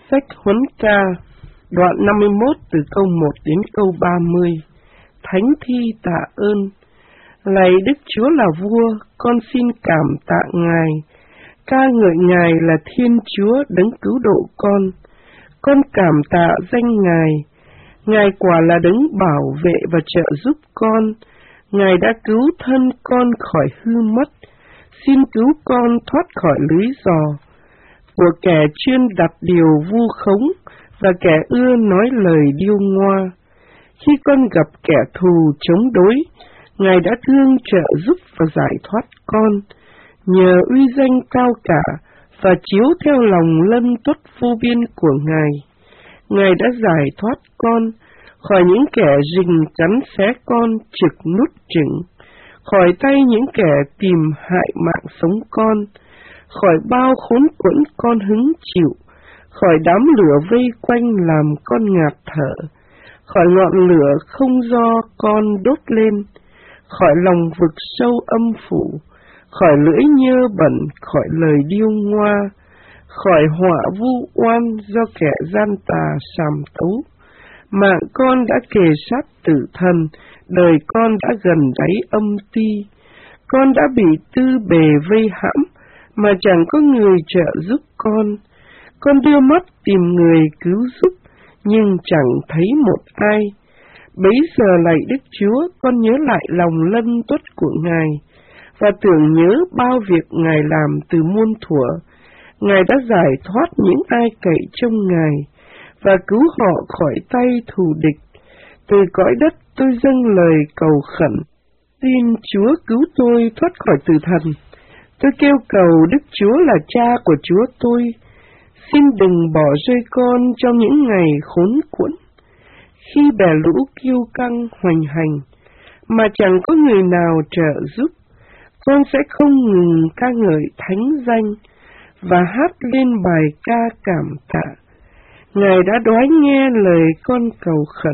Sách Huấn Ca, đoạn 51 từ câu 1 đến câu 30. Thánh thi tạ ơn. Lạy Đức Chúa là vua, con xin cảm tạ Ngài. Ca ngợi Ngài là Thiên Chúa đấng cứu độ con. Con cảm tạ danh Ngài. Ngài quả là đấng bảo vệ và trợ giúp con. Ngài đã cứu thân con khỏi hư mất. Xin cứu con thoát khỏi lưới giò của kẻ chuyên đặt điều vu khống và kẻ ưa nói lời điêu ngoa. Khi con gặp kẻ thù chống đối, Ngài đã thương trợ giúp và giải thoát con. Nhờ uy danh cao cả và chiếu theo lòng lân tuất vô biên của Ngài, Ngài đã giải thoát con khỏi những kẻ rình cắn xé con trực nuốt chửng, khỏi tay những kẻ tìm hại mạng sống con, khỏi bao khốn quẫn con hứng chịu, khỏi đám lửa vây quanh làm con ngạt thở, khỏi ngọn lửa không do con đốt lên, khỏi lòng vực sâu âm phủ, khỏi lưỡi nhơ bẩn, khỏi lời điêu ngoa, khỏi họa vu oan do kẻ gian tà sàm tấu. Mạng con đã kề sát tử thần, đời con đã gần đáy âm ti. Con đã bị tư bề vây hãm, mà chẳng có người trợ giúp con. Con đưa mắt tìm người cứu giúp, nhưng chẳng thấy một ai. Bấy giờ lạy Đức Chúa, con nhớ lại lòng lân tuất của Ngài, và tưởng nhớ bao việc Ngài làm từ muôn thuở. Ngài đã giải thoát những ai cậy trông Ngài, và cứu họ khỏi tay thù địch. Từ cõi đất tôi dâng lời cầu khẩn, xin Chúa cứu tôi thoát khỏi tử thần. Tôi kêu cầu Đức Chúa là Cha của Chúa tôi, xin đừng bỏ rơi con trong những ngày khốn quẫn. Khi bè lũ kiêu căng hoành hành, mà chẳng có người nào trợ giúp, con sẽ không ngừng ca ngợi thánh danh và hát lên bài ca cảm tạ. Ngài đã đoái nghe lời con cầu khẩn,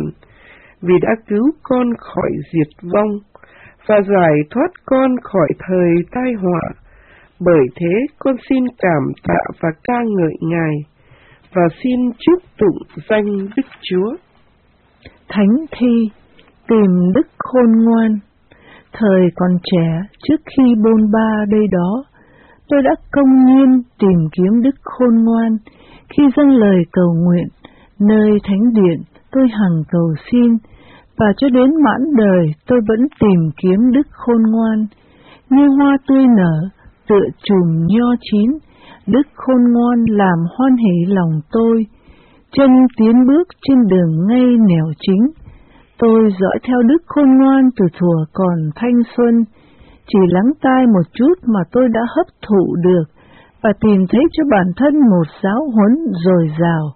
vì đã cứu con khỏi diệt vong và giải thoát con khỏi thời tai họa. Bởi thế con xin cảm tạ và ca ngợi Ngài, và xin chúc tụng danh Đức Chúa. Thánh thi tìm đức khôn ngoan. Thời còn trẻ, trước khi bôn ba đây đó, tôi đã công nhiên tìm kiếm đức khôn ngoan. Khi dâng lời cầu nguyện, nơi thánh điện tôi hằng cầu xin, và cho đến mãn đời tôi vẫn tìm kiếm đức khôn ngoan. Như hoa tươi nở, tựa chùm nho chín, đức khôn ngoan làm hoan hỷ lòng tôi. Chân tiến bước trên đường ngay nẻo chính, tôi dõi theo đức khôn ngoan từ thuở còn thanh xuân. Chỉ lắng tai một chút mà tôi đã hấp thụ được, và tìm thấy cho bản thân một giáo huấn dồi dào.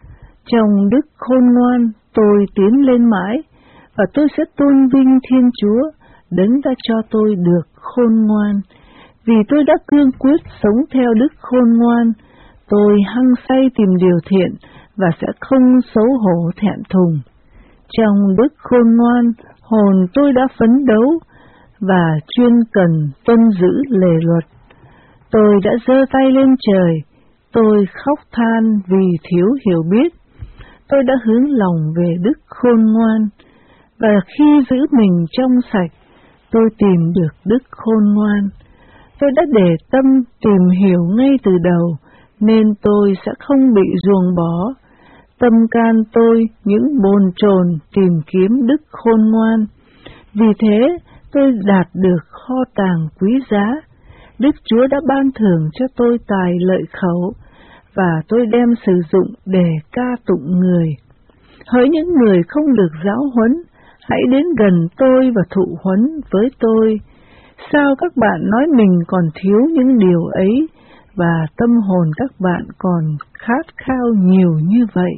Trong đức khôn ngoan tôi tiến lên mãi, và tôi sẽ tôn vinh Thiên Chúa, đấng đã cho tôi được khôn ngoan. Vì tôi đã cương quyết sống theo đức khôn ngoan, tôi hăng say tìm điều thiện và sẽ không xấu hổ thẹn thùng. Trong đức khôn ngoan, hồn tôi đã phấn đấu và chuyên cần tuân giữ lề luật. Tôi đã giơ tay lên trời, tôi khóc than vì thiếu hiểu biết. Tôi đã hướng lòng về đức khôn ngoan, và khi giữ mình trong sạch, tôi tìm được đức khôn ngoan. Tôi đã để tâm tìm hiểu ngay từ đầu, nên tôi sẽ không bị ruồng bỏ. Tâm can tôi những bồn chồn tìm kiếm đức khôn ngoan. Vì thế, tôi đạt được kho tàng quý giá. Đức Chúa đã ban thưởng cho tôi tài lợi khẩu, và tôi đem sử dụng để ca tụng người. Hỡi những người không được giáo huấn, hãy đến gần tôi và thụ huấn với tôi. Sao các bạn nói mình còn thiếu những điều ấy, và tâm hồn các bạn còn khát khao nhiều như vậy?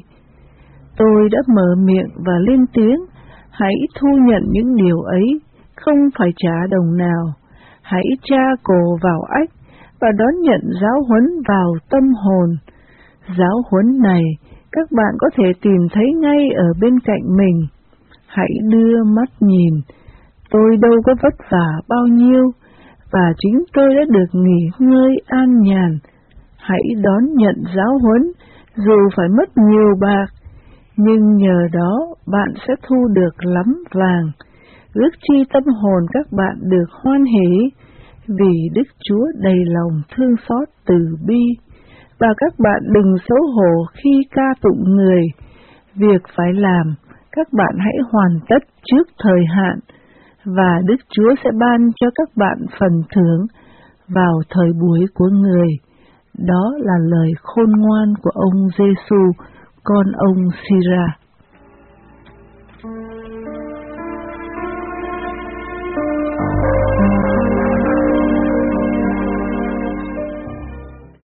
Tôi đã mở miệng và lên tiếng, hãy thu nhận những điều ấy, không phải trả đồng nào. Hãy tra cổ vào ách và đón nhận giáo huấn vào tâm hồn. Giáo huấn này các bạn có thể tìm thấy ngay ở bên cạnh mình. Hãy đưa mắt nhìn, tôi đâu có vất vả bao nhiêu, và chính tôi đã được nghỉ ngơi an nhàn. Hãy đón nhận giáo huấn, Dù phải mất nhiều bạc, nhưng nhờ đó bạn sẽ thu được lắm vàng. Ước chi tâm hồn các bạn được hoan hỷ, vì Đức Chúa đầy lòng thương xót từ bi. Và các bạn đừng xấu hổ khi ca tụng người. Việc phải làm, các bạn hãy hoàn tất trước thời hạn, và Đức Chúa sẽ ban cho các bạn phần thưởng vào thời buổi của người. Đó là lời khôn ngoan của ông Giêsu, con ông Sira.